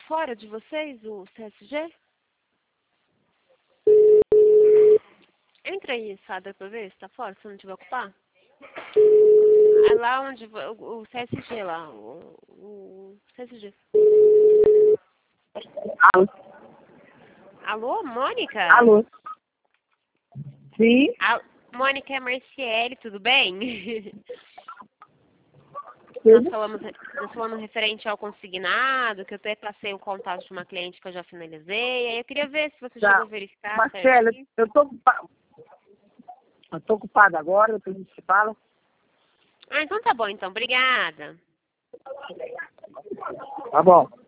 fora de vocês, o CSG? Entra aí, Sada, pra ver se tá fora, se não tiver ocupar. É lá onde o CSG lá, o CSG. Alô? Alô, Mônica? Alô? Sim? Mônica, é Marciele, tudo bem? Tudo? Nós falamos referente ao consignado, que eu até passei o contato de uma cliente que eu já finalizei. Aí eu queria ver se você Tá. chegou a verificar. Marcela, Certinho. eu tô ocupada agora, depois a gente se fala. Ah, então tá bom, então. Obrigada. Tá bom.